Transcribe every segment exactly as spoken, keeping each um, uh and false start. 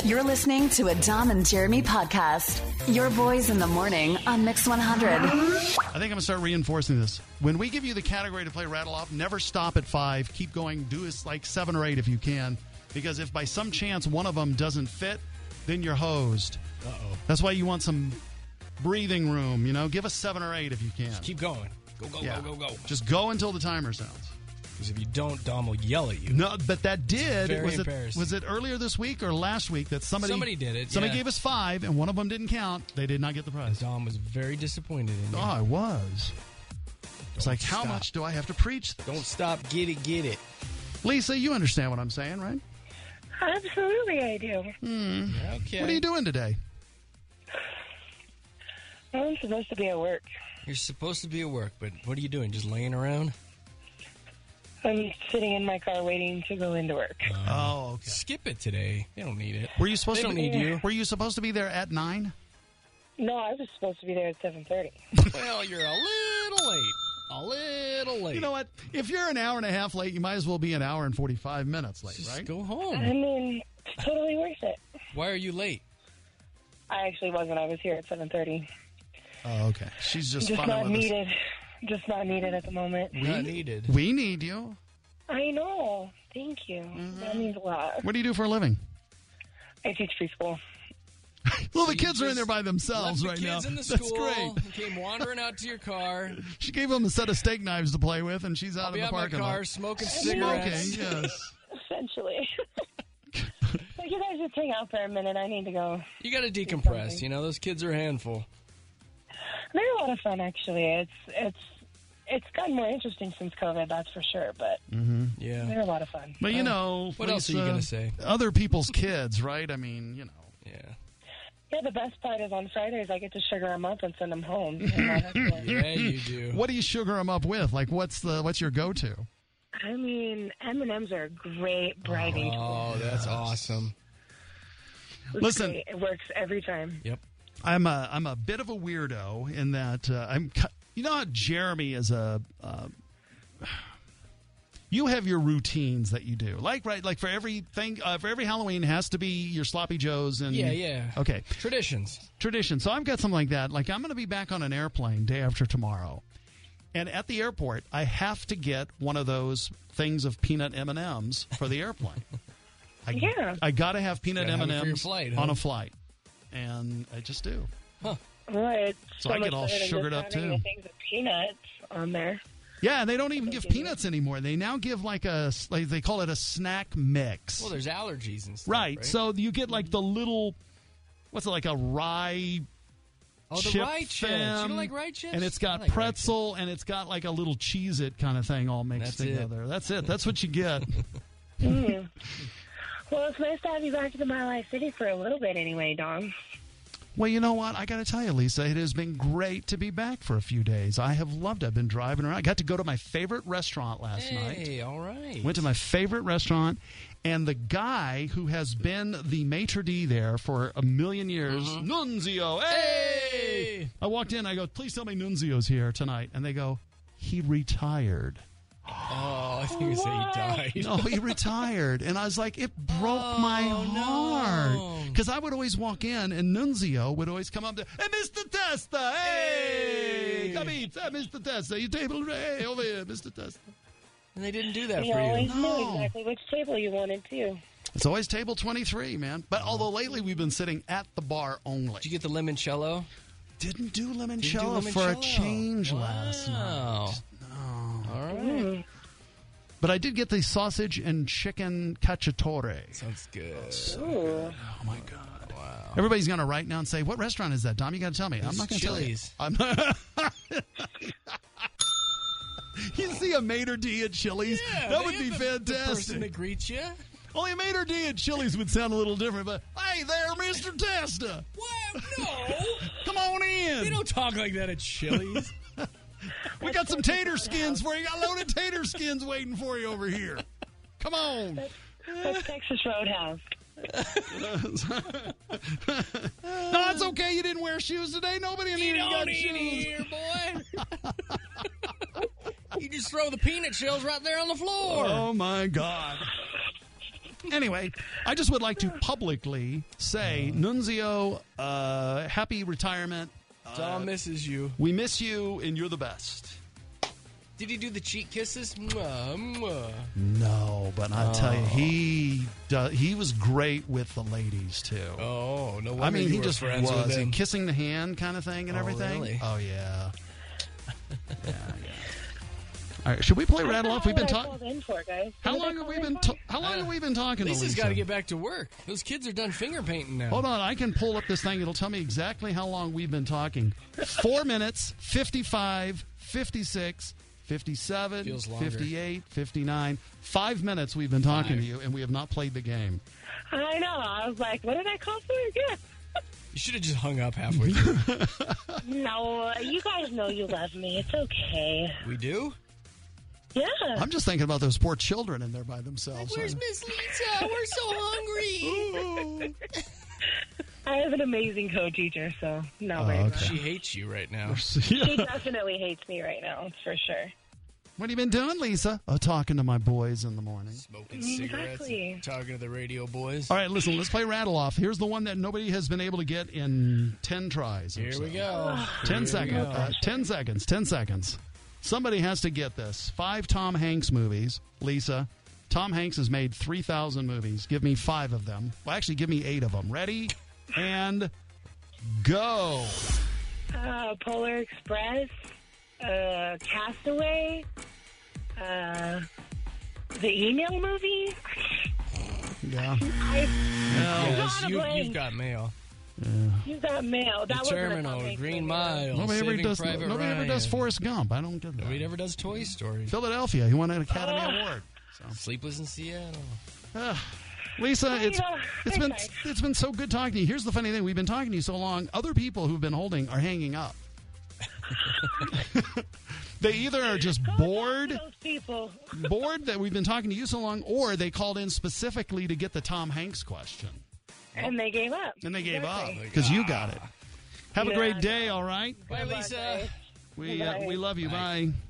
You're listening to a Dom and Jeremy podcast. Your boys in the morning on Mix one hundred. I think I'm going to start reinforcing this. When we give you the category to play Rattle Off, never stop at five. Keep going. Do us like seven or eight if you can. Because if by some chance one of them doesn't fit, then you're hosed. Uh-oh. That's why you want some breathing room. You know, give us seven or eight if you can. Just keep going. Go, go, Yeah. go, go, go. Just go until the timer sounds. Because if you don't, Dom will yell at you. No, but that did. Very was it embarrassing. was it earlier this week or last week that somebody Somebody did it, Somebody yeah. gave us five, and one of them didn't count. They did not get the prize. Dom was very disappointed in you. Oh, I was. It's like, how stop. much do I have to preach this? Don't stop. Get it, get it. Lisa, you understand what I'm saying, right? Absolutely, I do. Okay. What are you doing today? I'm supposed to be at work. You're supposed to be at work, but what are you doing? Just laying around? I'm sitting in my car waiting to go into work. Oh, okay. Skip it today. They don't need it. Were you supposed They to don't be, need you. Were you supposed to be there at nine? No, I was supposed to be there at seven thirty. Well, you're a little late. A little late. You know what? If you're an hour and a half late, you might as well be an hour and forty-five minutes late, Just right? go I home. mean, it's totally worth it. Why are you late? I actually wasn't. I was here at seven thirty. Oh, okay. She's just, Just funning not with us. needed. Just not needed at the moment. Not needed. We need you. I know. Thank you. Mm-hmm. That means a lot. What do you do for a living? I teach preschool. Well, So the you kids are in just there by themselves Left right the kids now. in the That's school. great. And came wandering out to your car. She gave them a set of steak knives to play with, and she's out I'll of be the out my parking car lot. smoking Smoking, cigarettes. yes. Essentially. So you guys just hang out for a minute. I need to go. You got to decompress. You know, those kids are a handful. They're a lot of fun, actually. It's it's it's gotten more interesting since COVID, that's for sure. But Yeah. they're a lot of fun. But, you know, What else are you Lisa, gonna say? Other people's kids, right? I mean, you know. Yeah. Yeah, the best part is on Fridays I get to sugar them up and send them home. And I, have to- Yeah, you do. What do you sugar them up with? Like, what's the what's your go-to? I mean, M and M's are a great bribing tool. Oh, that's awesome. It's Listen. great. It works every time. Yep. I'm a I'm a bit of a weirdo in that uh, I'm. cu- You know how Jeremy is a. Uh, you have your routines that you do, like right, like for everything, uh, for every Halloween has to be your sloppy joes and Yeah, yeah. Okay, Traditions. tradition. So I've got something like that. Like I'm going to be back on an airplane day after tomorrow, and at the airport I have to get one of those things of peanut M and M's for the airplane. I, Yeah. I got to have peanut Gotta M have and it for your M's flight, on huh? a flight, and I just do. Well, it's So so I much get all better than sugared just up, having too. the things with peanuts on there. Yeah, and they don't even give peanuts anymore. They now give like a, like they call it a snack mix. Well, there's allergies and stuff. right. Right. So you get like the little, what's it, like a rye oh, the chip rye chips. You thing, don't like rye chips? and it's I got like rye pretzel, and it's got like a little Cheez-It kind of thing all mixed That's it. together. That's it. That's what you get. Mm. Well, it's nice to have you back to the Mile High City for a little bit anyway, Dom. Well, you know what? I got to tell you, Lisa, it has been great to be back for a few days. I have loved it. I've been driving around. I got to go to my favorite restaurant last night. Hey, all right. Went to my favorite restaurant, and the guy who has been the maitre d' there for a million years, Nunzio. Hey! Hey! I walked in. I go, please tell me Nunzio's here tonight. And they go, he retired. Oh, I think you say he died. No, he retired. And I was like, it broke Oh, my no. heart. Because I would always walk in, and Nunzio would always come up to, hey, Mister Testa, hey, Hey. come eat, hey, Mister Testa, your table, hey, over here, Mister Testa. And they didn't do that You for always you. No. knew exactly which table you wanted, too. It's always table twenty-three, man. But although lately we've been sitting at the bar only. Did you get the limoncello? Didn't do Didn't limoncello do for a limoncello. change wow. last night. All right. Mm. But I did get the sausage and chicken cacciatore. Sounds good. Ooh. Oh, my God. Wow. Everybody's going to write now and say, what restaurant is that, Dom? You got to tell me. I'm It's not going to tell you. Chili's. I'm You see a maitre d' at Chili's? Yeah, that they would be have the, the person fantastic. that greets you. Only a maitre d' at Chili's would sound a little different, but hey there, Mister Testa. What? No. Come on in. We don't talk like that at Chili's. We got some tater skins for you. Got loaded tater skins waiting for you over here. Come on. That's Texas Roadhouse. No, it's okay. You didn't wear shoes today. Nobody in You here got don't eat shoes. here, boy. You just throw the peanut shells right there on the floor. Oh, my God. Anyway, I just would like to publicly say, Nunzio, uh, happy retirement. Tom uh, misses you. We miss you, and you're the best. Did he do the cheek kisses? Mwah, mwah. No, but I'll oh. tell you, he does, he was great with the ladies, too. Oh, no wonder I mean, you he were just friends was. with him. And kissing the hand kind of thing and oh, everything. Really? Oh, yeah. yeah, yeah. All right, should we play Rattle Off? We've been talking. How long have we been? Ta- how long uh, have we been talking? Lisa's to Lisa? got to get back to work. Those kids are done finger painting now. Hold on, I can pull up this thing. It'll tell me exactly how long we've been talking. Four minutes, fifty-five, fifty-six, fifty-seven, fifty-eight, fifty-nine. Five minutes we've been talking Five. to you, and we have not played the game. I know. I was like, what did I call for again? You should have just hung up halfway through. No, you guys know you love me. It's okay. We do? Yeah. I'm just thinking about those poor children in there by themselves. Like, where's Miss Lisa? We're so hungry. I have an amazing co-teacher, so no oh, worries. Okay. She hates you right now. She definitely hates me right now, for sure. What have you been doing, Lisa? Oh, talking to my boys in the morning. Smoking cigarettes. Exactly. Talking to the radio boys. All right, listen, let's play Rattle Off. Here's the one that nobody has been able to get in ten tries. Here so. we go. ten Here seconds. we go. Uh, ten seconds. Ten seconds. Somebody has to get this. Five Tom Hanks movies. Lisa, Tom Hanks has made three thousand movies. Give me five of them. Well, actually, give me eight of them. Ready? And go. Uh, Polar Express, uh, Castaway, uh, the Email movie. Yeah. I, Yes, you, blank. you've got mail. Yeah. You got mail. That The Terminal, Green Mile, Nobody ever Saving does. Private Nobody Ryan. ever does Forrest Gump. I don't get that. Nobody ever does Toy Story. Philadelphia. He won an Academy Oh. Award. So. Sleepless in Seattle. Uh, Lisa, it's Yeah, it's thanks, been guys. it's been so good talking to you. Here's the funny thing: we've been talking to you so long. Other people who've been holding are hanging up. They either are just bored, Those people. bored that we've been talking to you so long, or they called in specifically to get the Tom Hanks question. And they gave up. And they gave Exactly. up because you got it. Have a Yeah. great day, all right? Bye, Lisa. We uh, Bye. we love you. Bye. Bye.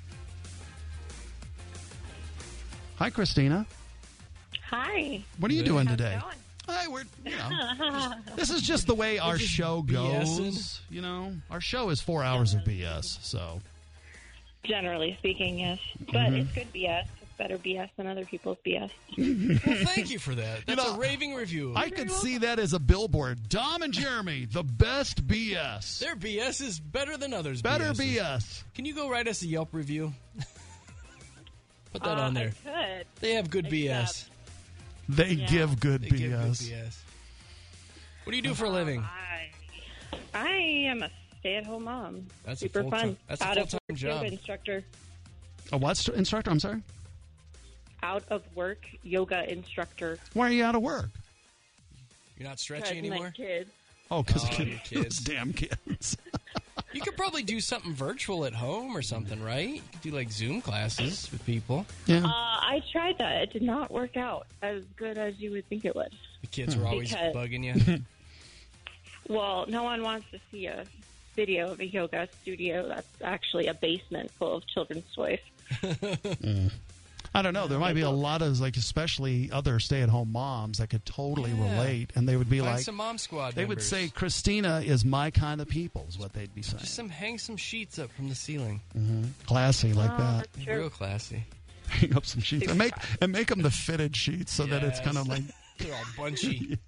Hi, Christina. Hi. What are you doing How's it today? going? Hi, we're you know. This is just the way our just show goes. BSing. You know, our show is four hours of B S. So Generally speaking, yes. But Mm-hmm. it's good B S. It's better B S than other people's B S. Well, thank you for that. That's know, a raving review. I could see that as a billboard. Dom and Jeremy, the best B S. Their B S is better than others' Better B Ss. B S. Can you go write us a Yelp review? Put that Uh, on there. I could. They have good B S. They Yeah. give good They B S. give good B S. What do you do for a living? I, I am a stay-at-home mom. That's a Super full-time- fun. that's a Out of full-time work job. yoga instructor. A what st- instructor? I'm sorry. Out of work yoga instructor. Why are you out of work? You're not Because stretchy my anymore? kids. Oh, because Oh, your those kids. damn kids. You could probably do something virtual at home or something, right? You could do like Zoom classes with people. Yeah. Uh, I tried that. It did not work out as good as you would think it would. The kids were always Because- bugging you. Well, no one wants to see a video of a yoga studio that's actually a basement full of children's toys. I don't know. There might be a lot of, like, especially other stay-at-home moms that could totally Yeah. relate, and they would be Find like, some mom squad they would members. say, Christina is my kind of people, is what they'd be saying. Just some hang some sheets up from the ceiling. Classy like Oh, that. that's true. Real classy. Hang up some sheets and make and make them the fitted sheets so that it's Yes. kind of like. They're all bunchy.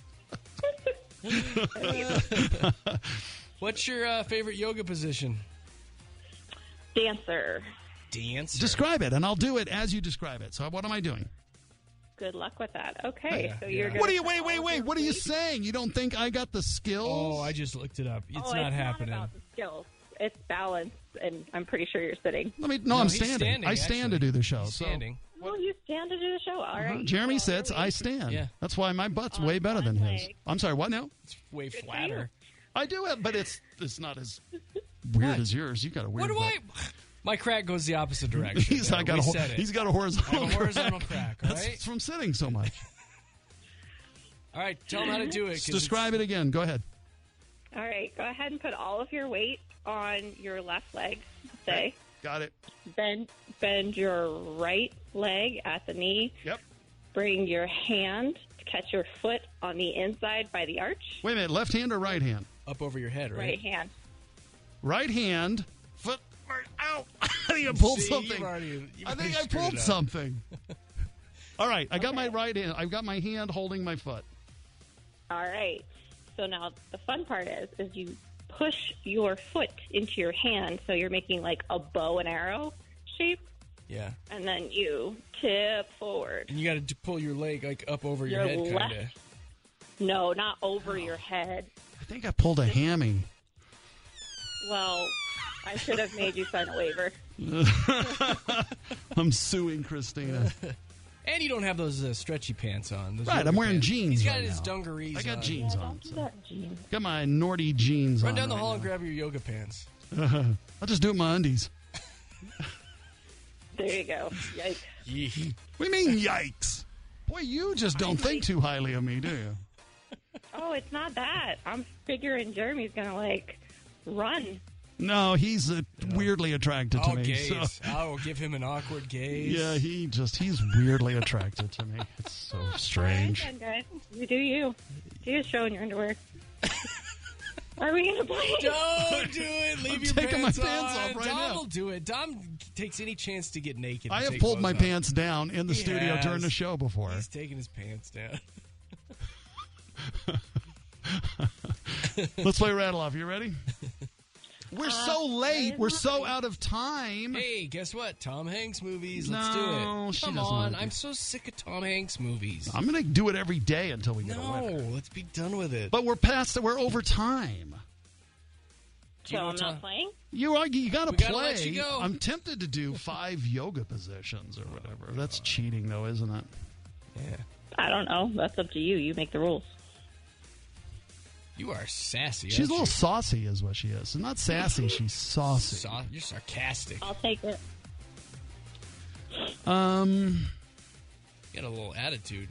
What's your uh, favorite yoga position? Dancer. Dance. Describe it, and I'll do it as you describe it. So what am I doing? Good luck with that. Okay, Yeah, so you're yeah. gonna What are you? put Wait, all wait, of wait. your What are you weight- saying? You don't think I got the skills? Oh, I just looked it up. It's oh, not it's happening. Not about the skills. It's balance, and I'm pretty sure you're sitting. Let me. No, No, I'm he's standing. standing, I stand actually. to do the show. He's so standing. Well, you stand to do the show. All right. Jeremy Well, sits. here I we- stand. Yeah. That's why my butt's On way better one than his. leg. I'm sorry. What now? It's way for flatter. I do it, but it's it's not as weird What? as yours. You got a weird. What do I? butt. My crack goes the opposite direction. He's There, not got we a. Ho- said it. he's got a I horizontal. have a horizontal crack. All That's right. from sitting so much. All right. Tell them how to do it. 'cause Describe it again. Go ahead. All right. Go ahead and put all of your weight on your left leg. Say. Got it. Bend bend your right leg at the knee. Yep. bring your hand to catch your foot on the inside by the arch. Wait a minute, left hand or right hand? Up over your head, right? Right hand. Right hand, foot, ow! I think I pulled See, something. you've already- you've I already think I screwed pulled it up. something. All right, I got my right hand. I've got my hand holding my foot. All right. So now the fun part is, is you push your foot into your hand, so you're making like a bow and arrow shape, Yeah. and then you tip forward. And you got to pull your leg like up over your, Your head, kind left- of. No, not over your head. I think I pulled a hammy. Well, I should have made you sign a waiver. I'm suing Christina. And you don't have those uh, stretchy pants on. Those Right, yoga I'm wearing pants. jeans He's got right his now. dungarees I got on. jeans Yeah, on. don't do So. that, Gene. Got my Nordy jeans Run on. down the right hall now. and grab your yoga pants. I'll just do it in my undies. There you go. Yikes. Yee. What do you mean, yikes? Boy, you just don't think too highly of me, do you? Oh, it's not that. I'm figuring Jeremy's going to, like, run. No, he's uh, weirdly attracted to Oh, me. gaze. So. I will give him an awkward gaze. Yeah, he just, he's weirdly attracted to me. It's so strange. All right, then, guys. You do you. Do your show in your underwear. Are we going to play? Don't do it. Leave I'm your taking my pants pants on. off right Dom now. will do it. Dom takes any chance to get naked. I and have take pulled my clothes off. pants down in the He studio has. during the show before. He's taking his pants down. Let's play Rattle Off. You ready? We're so late. We're so out of time. Hey, guess what? Tom Hanks movies. Let's No, do it. she Come doesn't on. wanna do- I'm so sick of Tom Hanks movies. I'm going to do it every day until we get a No, winner. let's be done with it. But we're past it. We're over time. So know I'm what not time- playing? You are. You got to We play. gotta let you go. I'm tempted to do five yoga positions or whatever. That's cheating, though, isn't it? Yeah. I don't know. That's up to you. You make the rules. You are sassy. She's a aren't little you? saucy, is what she is. She's not sassy. She's saucy. Sa- You're sarcastic. I'll take it. Um. You got a little attitude.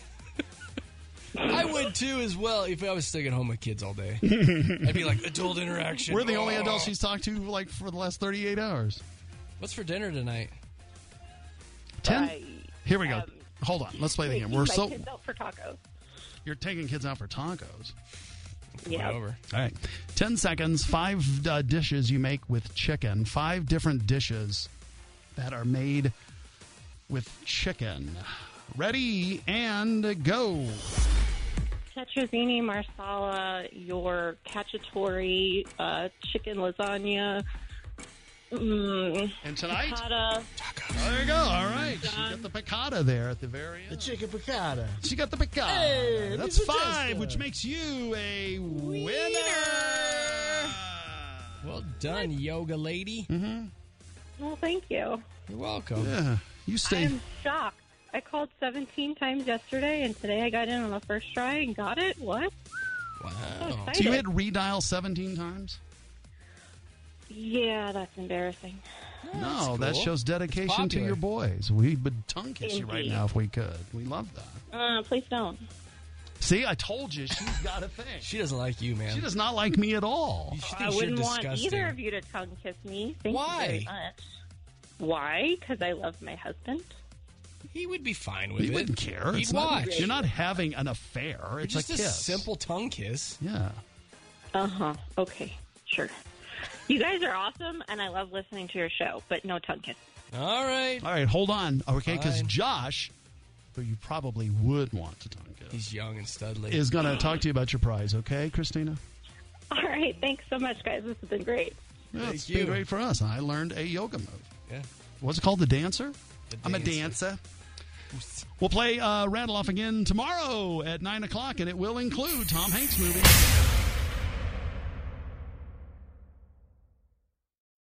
I would too, as well, if I was stuck at home with kids all day. I'd be like, adult interaction. We're the only Oh. adults she's talked to like for the last thirty-eight hours. What's for dinner tonight? Ten. I, Here we go. um, Hold on. Let's play the game. taking We're my so. kids out for tacos. You're taking kids out for tacos. Yeah. Over. All right. Ten seconds. Five uh, dishes you make with chicken. Five different dishes that are made with chicken. Ready and go. Tetrazzini, marsala, your cacciatore, uh, chicken lasagna, mm, And tonight, piccata. there you go. All right. She got the piccata there at the very end. Chicken piccata. She got the piccata. Hey, That's Mister five, Jester. which makes you a winner. Well done, yoga lady. Well, thank you. You're welcome. Yeah. You stay. I'm shocked. I called seventeen times yesterday, and today I got in on the first try and got it. What? Wow. So So excited. you hit redial seventeen times? Yeah, that's embarrassing. No, that cool. shows dedication to popular. your boys. We would tongue kiss you right Indeed. now if we could. We love that. Uh, please don't. See, I told you she's got a thing. She doesn't like you, man. She does not like me at all. She thinks I you're wouldn't want disgusting. either of you to tongue kiss me. Thank Why? you very much. Why? Because I love my husband. He would be fine with He it. wouldn't care. He'd It's not, watch. you're not having an affair. It's Just a a kiss. simple tongue kiss. Yeah. Uh huh. Okay. Sure. You guys are awesome, and I love listening to your show, but no tongue kiss. All right. All right, hold on. Okay, because Fine. Josh, who you probably would want to tongue kiss, He's young and studly. is going to talk to you about your prize. Okay, Christina? All right. Thanks so much, guys. This has been great. Yeah, Thank it's you. been great for us. I learned a yoga move. Yeah. What's it called? The dancer? The I'm a dancer. dancer. We'll play uh, Rattle Off again tomorrow at nine o'clock, and it will include Tom Hanks' movie.